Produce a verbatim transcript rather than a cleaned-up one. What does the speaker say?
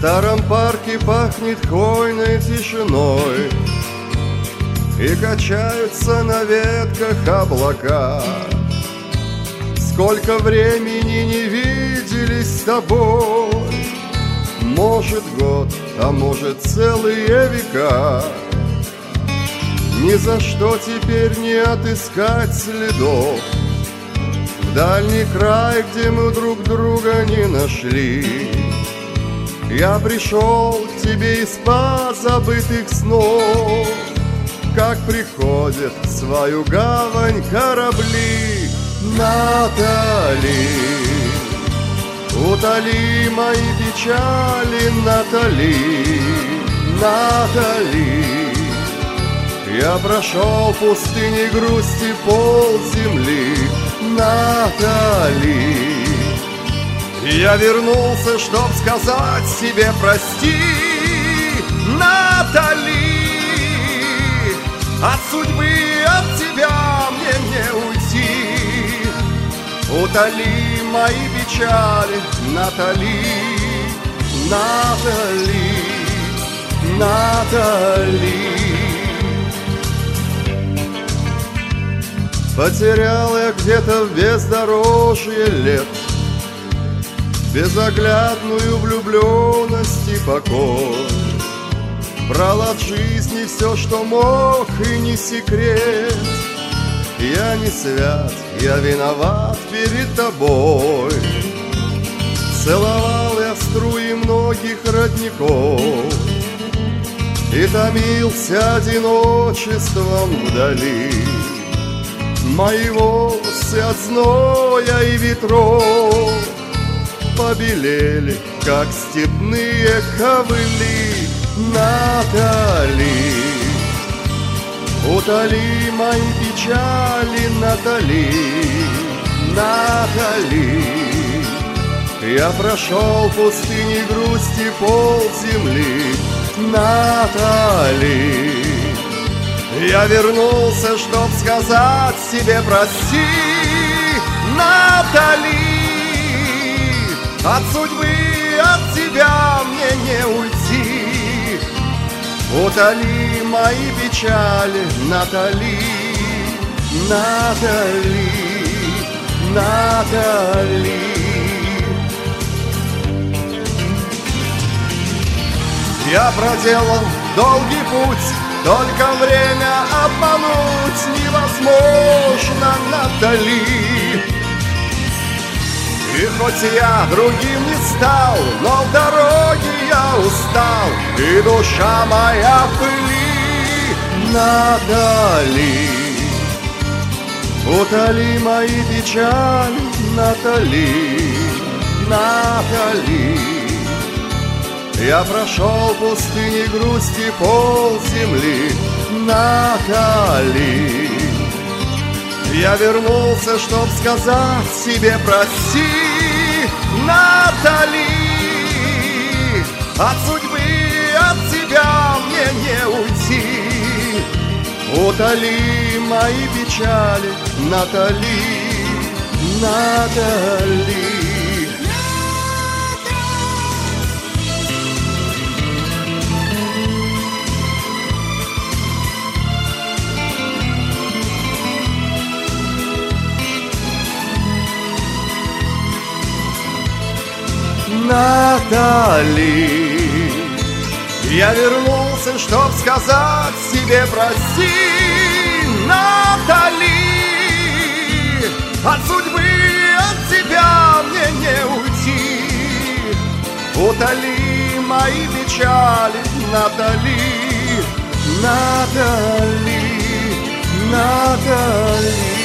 старом парке пахнет хвойной тишиной, и качаются на ветках облака. Сколько времени не виделись с тобой, может год, а может целые века. Ни за что теперь не отыскать следов в дальний край, где мы друг друга не нашли. Я пришел к тебе из позабытых снов, как приходят в свою гавань корабли. Натали, утоли мои печали, Натали, Натали. Я прошел пустыни грусти пол земли, Натали. Я вернулся, чтоб сказать себе прости, Натали. От судьбы, от тебя мне не уйти. Утоли мои печали, Натали, Натали, Натали. Потерял я где-то в бездорожье лет безоглядную влюбленность и покой. Брал от жизни все, что мог, и не секрет. Я не свят, я виноват перед тобой. Целовал я струи многих родников и томился одиночеством вдали. Мои волосы от зноя и ветров побелели, как степные ковыли. Натали, утоли мои печали, Натали, Натали. Я прошел пустыни грусти пол земли, Натали. Я вернулся, чтоб сказать себе прости, Натали. От судьбы, от тебя мне не уйти. Утоли мои печали, Натали, Натали, Натали. Я проделал долгий путь, только время обмануть невозможно, Натали. И хоть я другим не стал, но в дороге я устал, и душа моя в пыли. Натали, утоли мои печали, Натали, Натали. Я прошел пустыни грусти пол земли, Натали. Я вернулся, чтоб сказать себе прости, Натали. От судьбы, от тебя мне не уйти. Утоли мои печали, Натали, Натали. Натали, я вернулся, чтоб сказать себе прости, Натали. От судьбы, от тебя мне не уйти. Утоли мои печали, Натали, Натали, Натали.